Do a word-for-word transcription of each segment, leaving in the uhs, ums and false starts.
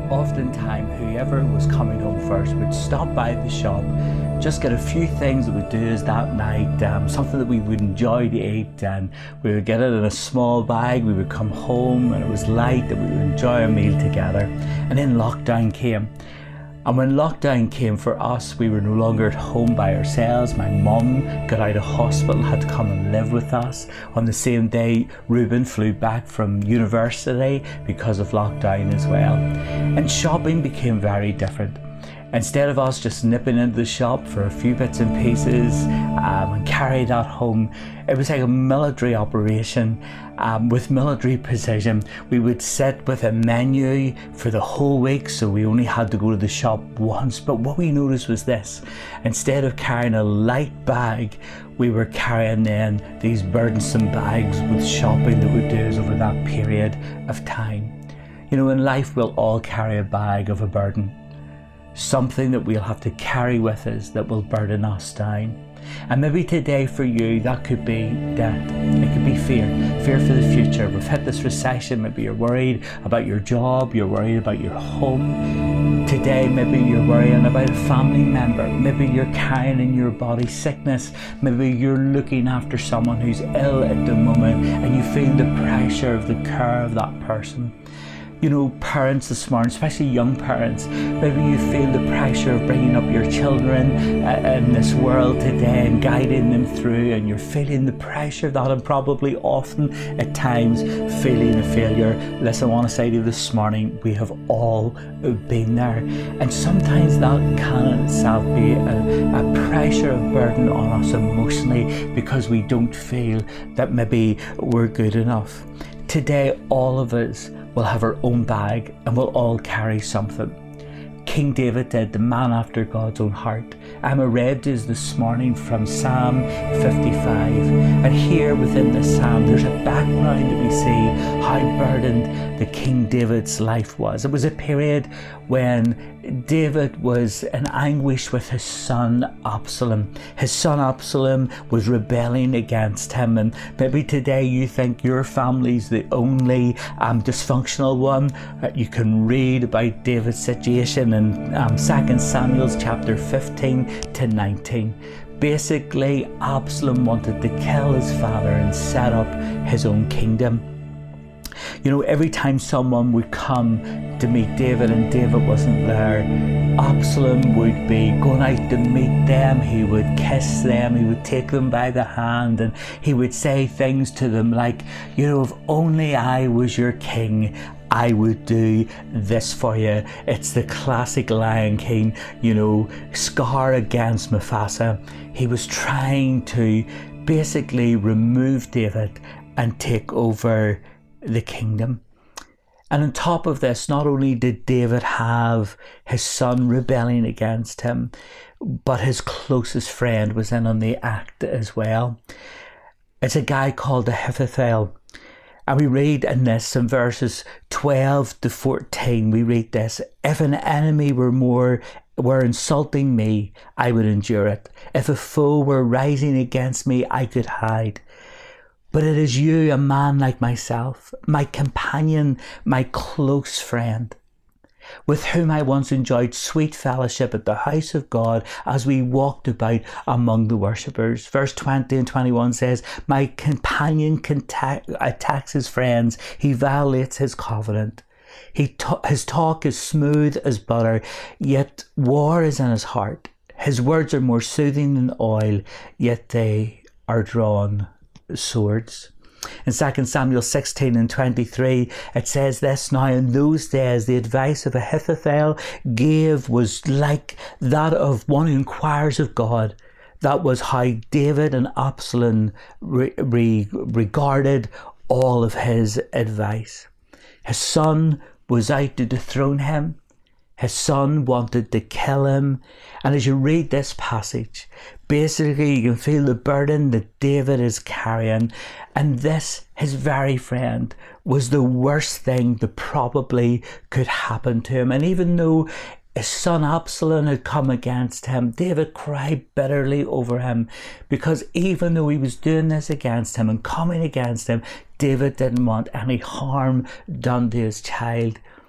Oftentimes, whoever was coming home first would stop by the shop, just get a few things that we'd do as that night, um, something that we would enjoy to eat, and we would get it in a small bag. We would come home and it was light and we would enjoy a meal together. And then lockdown came. And when lockdown came for us, we were no longer at home by ourselves. My mum got out of hospital, had to come and live with us. On the same day, Reuben flew back from university because of lockdown as well. And shopping became very different. Instead of us just nipping into the shop for a few bits and pieces um, and carry that home, it was like a military operation um, with military precision. We would sit with a menu for the whole week, so we only had to go to the shop once. But what we noticed was this: instead of carrying a light bag, we were carrying then these burdensome bags with shopping that would do us over that period of time. You know, in life we'll all carry a bag of a burden. Something that we'll have to carry with us that will burden us down. And maybe today for you, that could be debt. It could be fear. Fear for the future. We've hit this recession. Maybe you're worried about your job. You're worried about your home. Today, maybe you're worrying about a family member. Maybe you're carrying in your body sickness. Maybe you're looking after someone who's ill at the moment and you feel the pressure of the care of that person. You know, parents this morning, especially young parents, maybe you feel the pressure of bringing up your children uh, in this world today and guiding them through, and you're feeling the pressure of that and probably often at times feeling a failure. Listen, I want to say to you this morning, we have all been there. And sometimes that can in itself be a, a pressure, a burden on us emotionally because we don't feel that maybe we're good enough. Today, all of us will have our own bag and we'll all carry something. King David did, the man after God's own heart. Emma read us this morning from Psalm fifty-five. And here within this psalm, there's a background that we see how burdened the King David's life was. It was a period when David was in anguish with his son Absalom. His son Absalom was rebelling against him, and maybe today you think your family's the only um, dysfunctional one. Uh, you can read about David's situation in um, Second Samuel chapter fifteen to nineteen. Basically, Absalom wanted to kill his father and set up his own kingdom. You know, every time someone would come to meet David and David wasn't there, Absalom would be going out to meet them. He would kiss them, he would take them by the hand, and he would say things to them like, you know, if only I was your king, I would do this for you. It's the classic Lion King, you know, Scar against Mufasa. He was trying to basically remove David and take over the kingdom. And on top of this, not only did David have his son rebelling against him, but his closest friend was in on the act as well. It's a guy called Ahithophel. And we read in this in verses twelve to fourteen, we read this: if an enemy were more were insulting me, I would endure it. If a foe were rising against me, I could hide. But it is you, a man like myself, my companion, my close friend, with whom I once enjoyed sweet fellowship at the house of God as we walked about among the worshippers. Verse twenty and twenty-one says, my companion contact, attacks his friends, he violates his covenant. He ta- his talk is smooth as butter, yet war is in his heart. His words are more soothing than oil, yet they are drawn swords. In Second Samuel sixteen and twenty-three, it says this: now in those days the advice of Ahithophel gave was like that of one who inquires of God. That was how David and Absalom re- re- regarded all of his advice. His son was out to dethrone him. His son wanted to kill him. And as you read this passage, basically you can feel the burden that David is carrying. And this, his very friend, was the worst thing that probably could happen to him. And even though his son Absalom had come against him, David cried bitterly over him, because even though he was doing this against him and coming against him, David didn't want any harm done to his child.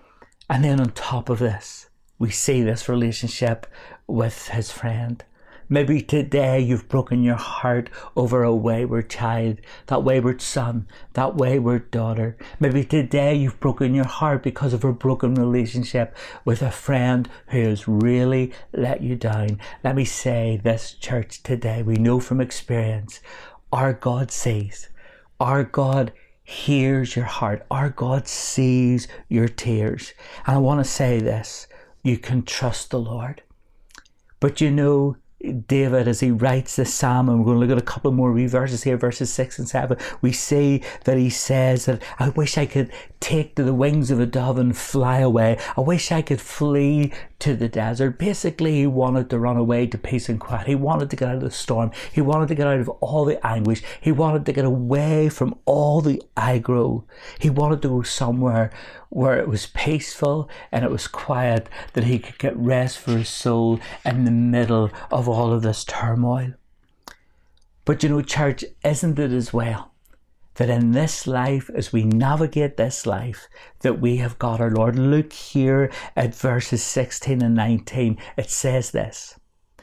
And then on top of this, we see this relationship with his friend. Maybe today you've broken your heart over a wayward child, that wayward son, that wayward daughter. Maybe today you've broken your heart because of a broken relationship with a friend who has really let you down. Let me say this, church, today, we know from experience, our God sees, our God hears your heart, our God sees your tears. And I want to say this, you can trust the Lord. But you know, David, as he writes this psalm, and we're going to look at a couple more wee verses here, verses six and seven, we see that he says that, I wish I could take to the wings of a dove and fly away. I wish I could flee to the desert. Basically, he wanted to run away to peace and quiet. He wanted to get out of the storm. He wanted to get out of all the anguish. He wanted to get away from all the aggro. He wanted to go somewhere where it was peaceful and it was quiet, that he could get rest for his soul in the middle of all of this turmoil. But you know, church, isn't it as well that in this life, as we navigate this life, that we have got our Lord? Look here at verses sixteen and nineteen. It says this,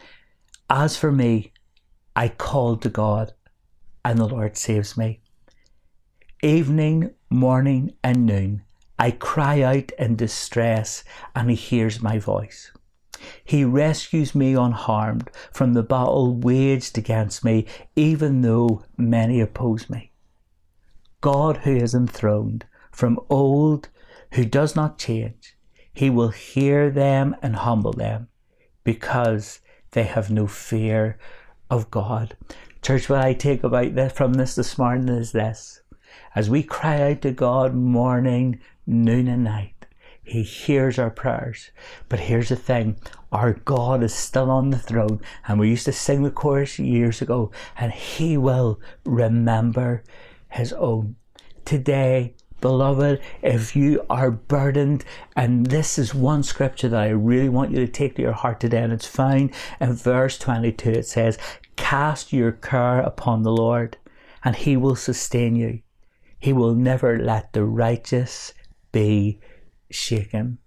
as for me, I called to God, and the Lord saves me. Evening, morning, and noon, I cry out in distress, and he hears my voice. He rescues me unharmed from the battle waged against me, even though many oppose me. God, who is enthroned from old, who does not change, he will hear them and humble them, because they have no fear of God. Church, what I take about this from this this morning is this. As we cry out to God morning, noon and night, he hears our prayers. But here's the thing, our God is still on the throne, and we used to sing the chorus years ago, and he will remember his own. Today, beloved, if you are burdened, and this is one scripture that I really want you to take to your heart today, and it's found in verse twenty-two. It says, cast your care upon the Lord, and he will sustain you. He will never let the righteous be shaken.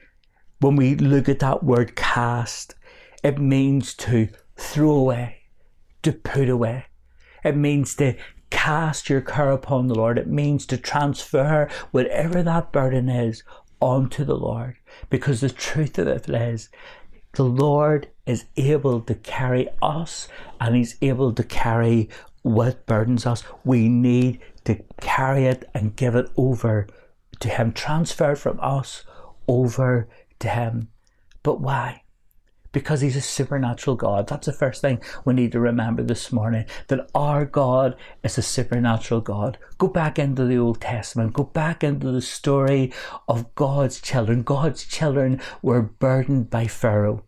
When we look at that word cast, it means to throw away, to put away. It means to cast your care upon the Lord. It means to transfer whatever that burden is onto the Lord. Because the truth of it is, the Lord is able to carry us, and he's able to carry what burdens us. We need to carry it and give it over to him, transfer from us over to him. But why? Because he's a supernatural God. That's the first thing we need to remember this morning, that our God is a supernatural God. Go back into the Old Testament. Go back into the story of God's children. God's children were burdened by Pharaoh.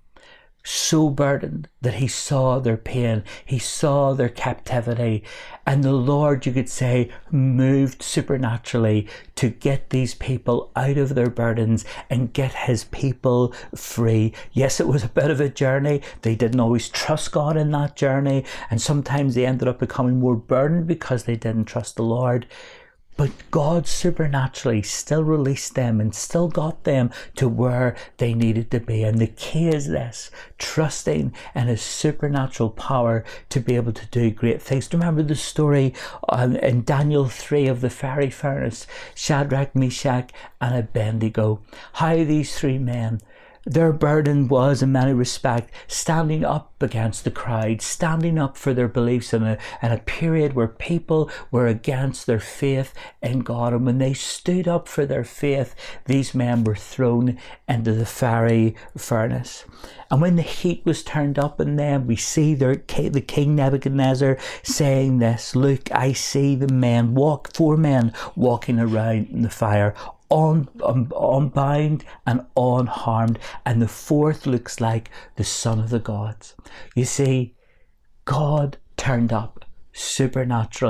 So burdened that he saw their pain, he saw their captivity, and the Lord, you could say, moved supernaturally to get these people out of their burdens and get his people free. Yes, it was a bit of a journey. They didn't always trust God in that journey, and sometimes they ended up becoming more burdened because they didn't trust the Lord. But God supernaturally still released them and still got them to where they needed to be. And the key is this, trusting in his supernatural power to be able to do great things. Do you remember the story um, in Daniel three of the fiery furnace, Shadrach, Meshach and Abednego? How these three men, their burden was, in many respects, standing up against the crowd, standing up for their beliefs in a, in a period where people were against their faith in God. And when they stood up for their faith, these men were thrown into the fiery furnace. And when the heat was turned up in them, we see their, the king Nebuchadnezzar saying this, look, I see the men, walk, four men walking around in the fire, Un, un, unbound and unharmed, and the fourth looks like the Son of the gods. You see, God turned up supernaturally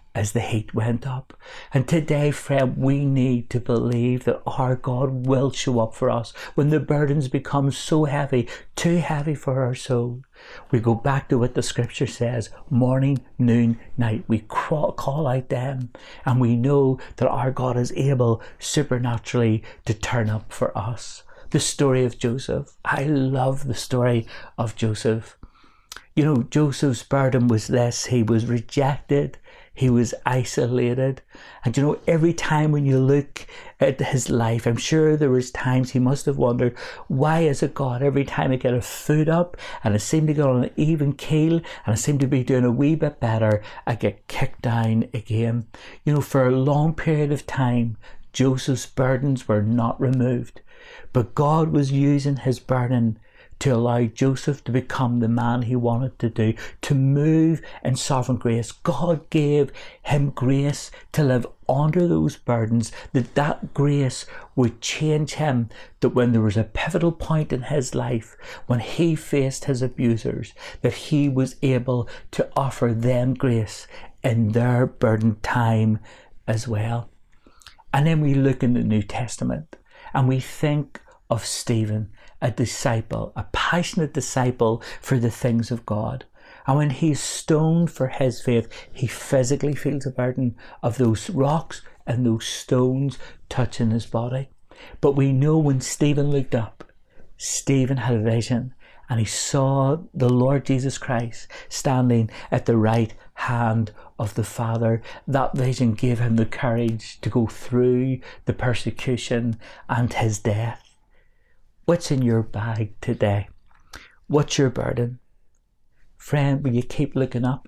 as the heat went up. And today, friend, we need to believe that our God will show up for us when the burdens become so heavy, too heavy for our soul. We go back to what the scripture says, morning, noon, night. We call out them, and we know that our God is able supernaturally to turn up for us. The story of Joseph. I love the story of Joseph. You know, Joseph's burden was this: he was rejected, he was isolated. And you know, every time when you look at his life, I'm sure there was times he must have wondered, why is it, God, every time I get a foot up and I seem to get on an even keel and I seem to be doing a wee bit better, I get kicked down again. You know, for a long period of time, Joseph's burdens were not removed, but God was using his burden to allow Joseph to become the man he wanted to do, to move in sovereign grace. God gave him grace to live under those burdens, that that grace would change him, that when there was a pivotal point in his life, when he faced his abusers, that he was able to offer them grace in their burdened time as well. And then we look in the New Testament and we think of Stephen, a disciple, a passionate disciple for the things of God. And when he's stoned for his faith, he physically feels the burden of those rocks and those stones touching his body. But we know when Stephen looked up, Stephen had a vision, and he saw the Lord Jesus Christ standing at the right hand of the Father. That vision gave him the courage to go through the persecution and his death. What's in your bag today? What's your burden? Friend, will you keep looking up?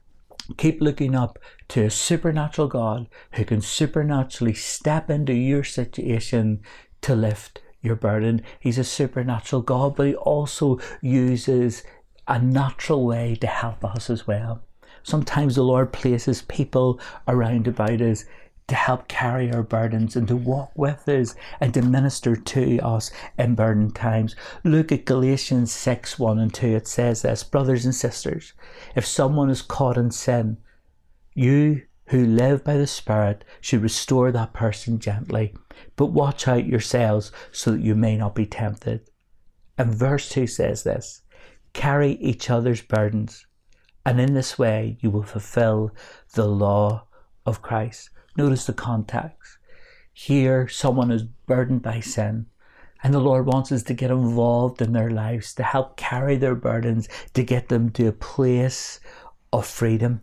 Keep looking up to a supernatural God who can supernaturally step into your situation to lift your burden. He's a supernatural God, but he also uses a natural way to help us as well. Sometimes the Lord places people around about us to help carry our burdens and to walk with us and to minister to us in burden times. Look at Galatians six, one and two. It says this: brothers and sisters, if someone is caught in sin, you who live by the Spirit should restore that person gently, but watch out yourselves so that you may not be tempted. And verse two says this: carry each other's burdens, and in this way you will fulfill the law of Christ. Notice the context. Here, someone is burdened by sin, and the Lord wants us to get involved in their lives, to help carry their burdens, to get them to a place of freedom.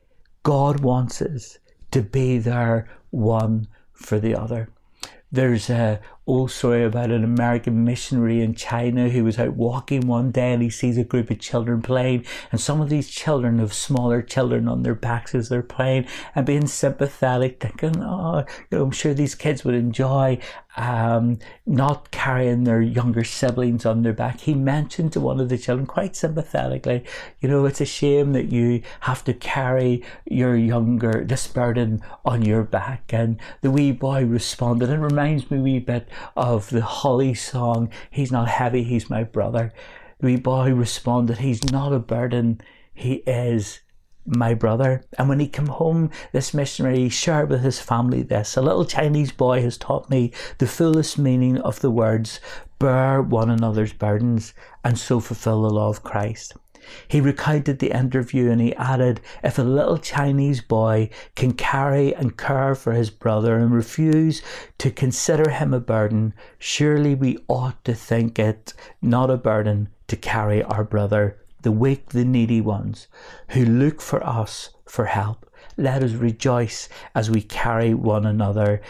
God wants us to be there one for the other. There's a old story about an American missionary in China who was out walking one day and he sees a group of children playing, and some of these children have smaller children on their backs as they're playing, and being sympathetic, thinking, oh, you know, I'm sure these kids would enjoy um, not carrying their younger siblings on their back. He mentioned to one of the children quite sympathetically, you know, it's a shame that you have to carry your younger, this burden on your back. And the wee boy responded, and it reminds me a wee bit of the Holly song, he's not heavy, he's my brother. The wee boy responded, he's not a burden, he is my brother. And when he came home, this missionary shared with his family this: a little Chinese boy has taught me the fullest meaning of the words, bear one another's burdens and so fulfill the law of Christ. He recounted the interview and he added, if a little Chinese boy can carry and care for his brother and refuse to consider him a burden, surely we ought to think it not a burden to carry our brother, the weak, the needy ones, who look for us for help. Let us rejoice as we carry one another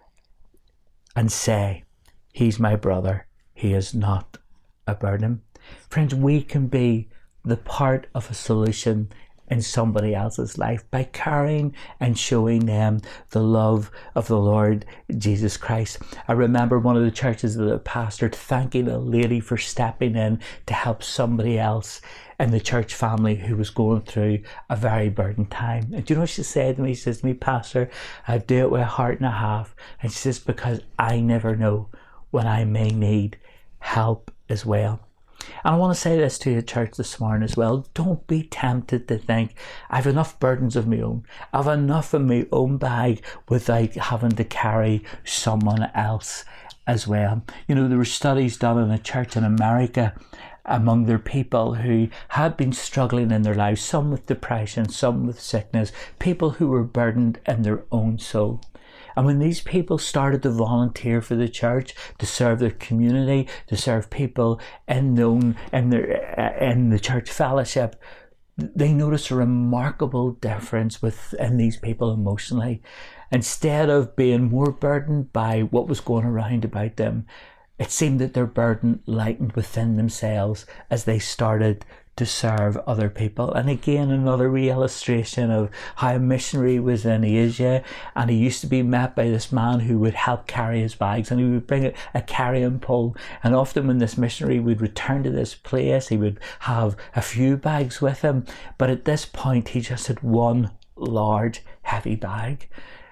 and say, he's my brother, he is not a burden. Friends, we can be the part of a solution in somebody else's life by carrying and showing them the love of the Lord Jesus Christ. I remember one of the churches that I pastored thanking a lady for stepping in to help somebody else in the church family who was going through a very burdened time. And do you know what she said to me? She says to me, Pastor, I do it with a heart and a half. And she says, because I never know when I may need help as well. And I want to say this to you, church, this morning as well. Don't be tempted to think, I've enough burdens of my own. I've enough in my own bag without having to carry someone else as well. You know, there were studies done in a church in America among their people who had been struggling in their lives, some with depression, some with sickness, people who were burdened in their own soul. And when these people started to volunteer for the church, to serve their community, to serve people in, known, in, their, in the church fellowship, they noticed a remarkable difference within these people emotionally. Instead of being more burdened by what was going around about them, it seemed that their burden lightened within themselves as they started to serve other people. And again, another wee illustration of how a missionary was in Asia, and he used to be met by this man who would help carry his bags, and he would bring a, a carrying pole. And often when this missionary would return to this place, he would have a few bags with him, but at this point he just had one large heavy bag.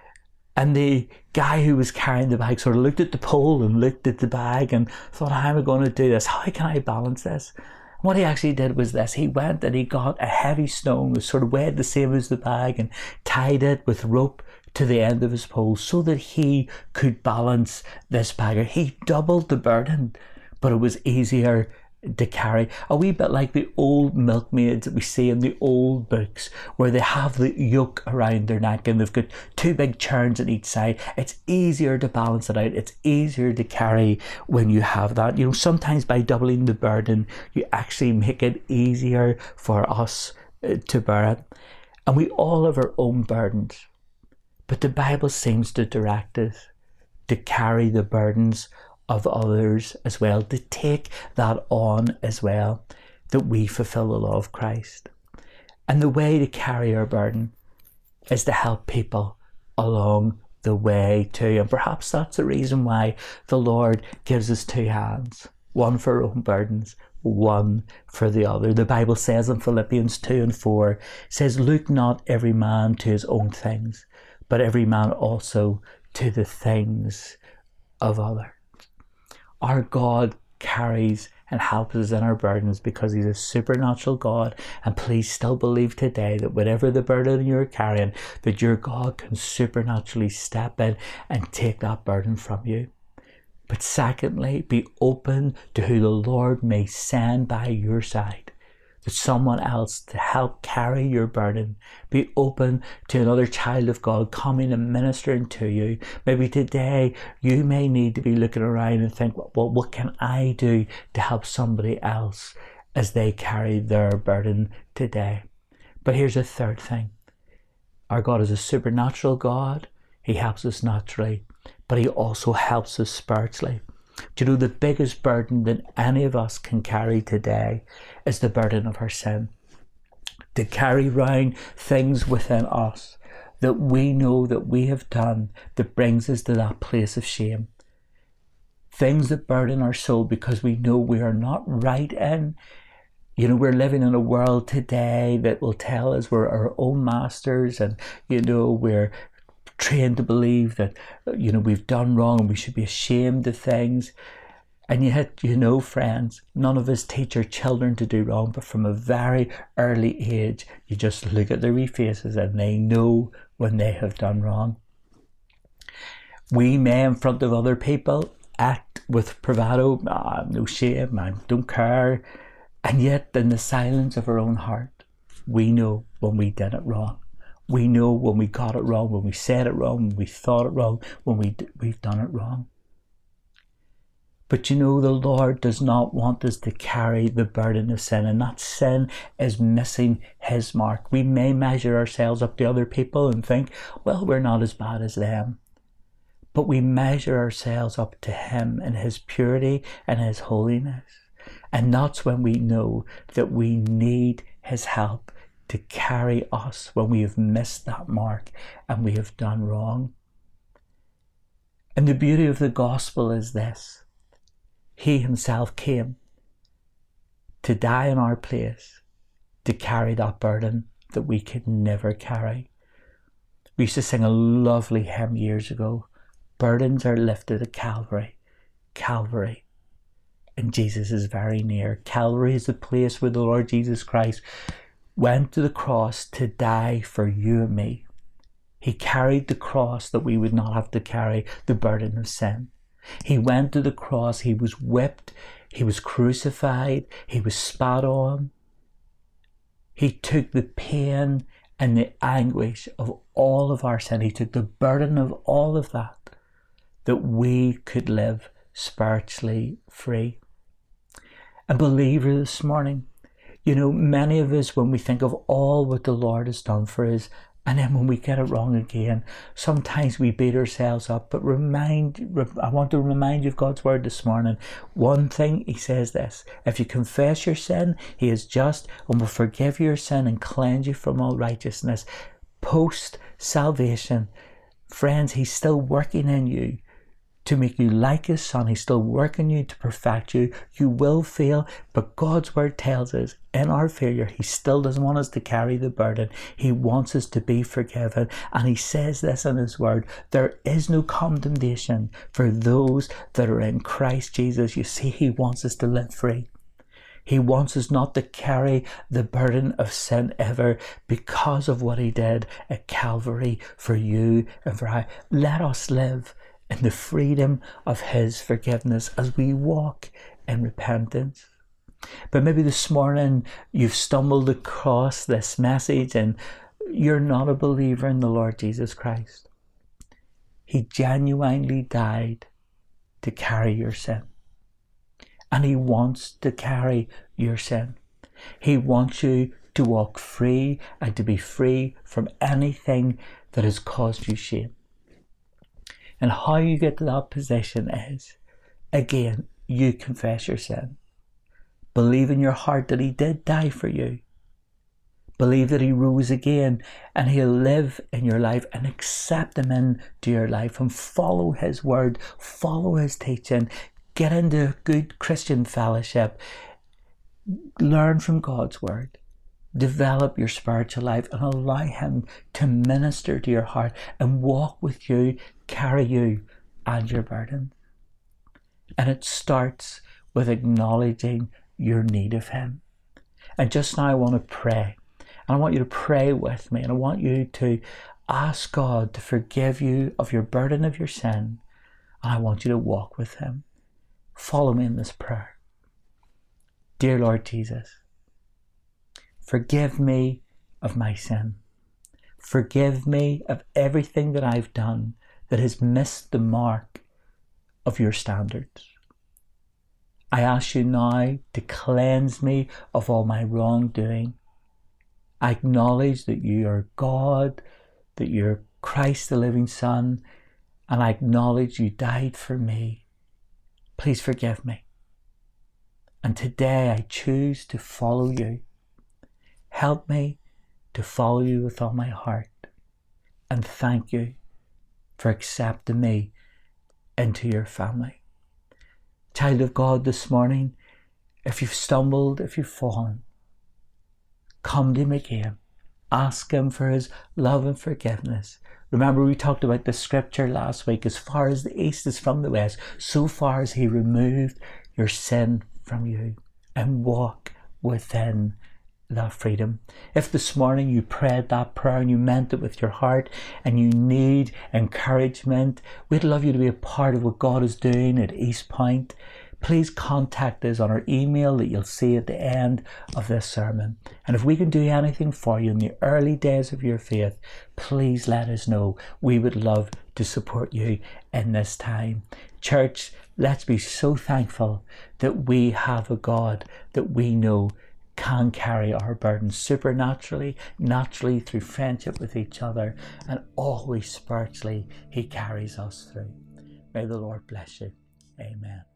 And the guy who was carrying the bag sort of looked at the pole and looked at the bag and thought, how am I going to do this? How can I balance this? What he actually did was this. He went and he got a heavy stone, was sort of weighed the same as the bag, and tied it with rope to the end of his pole so that he could balance this bag. He doubled the burden, but it was easier to carry. A wee bit like the old milkmaids that we see in the old books, where they have the yoke around their neck and they've got two big churns on each side. It's easier to balance it out. It's easier to carry when you have that. You know, sometimes by doubling the burden, you actually make it easier for us to bear it. And we all have our own burdens, but the Bible seems to direct us to carry the burdens of others as well, to take that on as well, that we fulfill the law of Christ. And the way to carry our burden is to help people along the way too. And perhaps that's the reason why the Lord gives us two hands, one for our own burdens, one for the other. The Bible says in Philippians two and four, says, look not every man to his own things, but every man also to the things of others. Our God carries and helps us in our burdens because he's a supernatural God. And please still believe today that whatever the burden you're carrying, that your God can supernaturally step in and take that burden from you. But secondly, be open to who the Lord may send by your side, to someone else to help carry your burden. Be open to another child of God coming and ministering to you. Maybe today you may need to be looking around and think, well, what can I do to help somebody else as they carry their burden today? But here's a third thing. Our God is a supernatural God. He helps us naturally, but he also helps us spiritually. Do you know the biggest burden that any of us can carry today is the burden of our sin? To carry around things within us that we know that we have done that brings us to that place of shame. Things that burden our soul because we know we are not right in. You know, we're living in a world today that will tell us we're our own masters, and, you know, we're trained to believe that, you know, we've done wrong and we should be ashamed of things. And yet, you know, friends, none of us teach our children to do wrong, but from a very early age, you just look at their wee faces and they know when they have done wrong. We may, in front of other people, act with bravado, oh, no shame, I don't care. And yet, in the silence of our own heart, we know when we did it wrong. We know when we got it wrong, when we said it wrong, when we thought it wrong, when we, we've done it wrong. But you know, the Lord does not want us to carry the burden of sin, and that sin is missing his mark. We may measure ourselves up to other people and think, well, we're not as bad as them. But we measure ourselves up to him in his purity and his holiness. And that's when we know that we need his help to carry us when we have missed that mark and we have done wrong. And the beauty of the gospel is this. He himself came to die in our place, to carry that burden that we could never carry. We used to sing a lovely hymn years ago. Burdens are lifted at Calvary, Calvary. and Jesus is very near. Calvary is the place where the Lord Jesus Christ went to the cross to die for you and me. He carried the cross that we would not have to carry the burden of sin. He went to the cross, he was whipped, he was crucified, he was spat on. He took the pain and the anguish of all of our sin. He took the burden of all of that, that we could live spiritually free. And believer, this morning, you know, many of us, when we think of all what the Lord has done for us, and then when we get it wrong again, sometimes we beat ourselves up. But remind, I want to remind you of God's word this morning. One thing, he says this: if you confess your sin, he is just and will forgive your sin and cleanse you from all righteousness. Post salvation, friends, he's still working in you to make you like his son. He's still working you to perfect you. You will fail, but God's word tells us in our failure, he still doesn't want us to carry the burden. He wants us to be forgiven. And he says this in his word: there is no condemnation for those that are in Christ Jesus. You see, he wants us to live free. He wants us not to carry the burden of sin ever, because of what he did at Calvary for you and for I. Let us live in the freedom of his forgiveness as we walk in repentance. But maybe this morning you've stumbled across this message and you're not a believer in the Lord Jesus Christ. He genuinely died to carry your sin. And he wants to carry your sin. He wants you to walk free and to be free from anything that has caused you shame. And how you get to that position is, again, you confess your sin. Believe in your heart that he did die for you. Believe that he rose again and he'll live in your life, and accept him into your life and follow his word, follow his teaching, get into good Christian fellowship, learn from God's word. Develop your spiritual life and allow him to minister to your heart and walk with you, carry you and your burden. And it starts with acknowledging your need of him. And just now I want to pray. And I want you to pray with me. And I want you to ask God to forgive you of your burden of your sin. And I want you to walk with him. Follow me in this prayer. Dear Lord Jesus, forgive me of my sin. Forgive me of everything that I've done that has missed the mark of your standards. I ask you now to cleanse me of all my wrongdoing. I acknowledge that you are God, that you're Christ the living Son, and I acknowledge you died for me. Please forgive me. And today I choose to follow you. Help me to follow you with all my heart. And thank you for accepting me into your family. Child of God, this morning, if you've stumbled, if you've fallen, come to him again. Ask him for his love and forgiveness. Remember, we talked about the scripture last week: as far as the east is from the west, so far as he removed your sin from you. And walk within that freedom. If this morning you prayed that prayer and you meant it with your heart and you need encouragement, we'd love you to be a part of what God is doing at East Point. Please contact us on our email that you'll see at the end of this sermon. And if we can do anything for you in the early days of your faith, please let us know. We would love to support you in this time. Church, let's be so thankful that we have a God that we know can carry our burdens supernaturally, naturally, through friendship with each other, and always spiritually he carries us through. May the Lord bless you. Amen.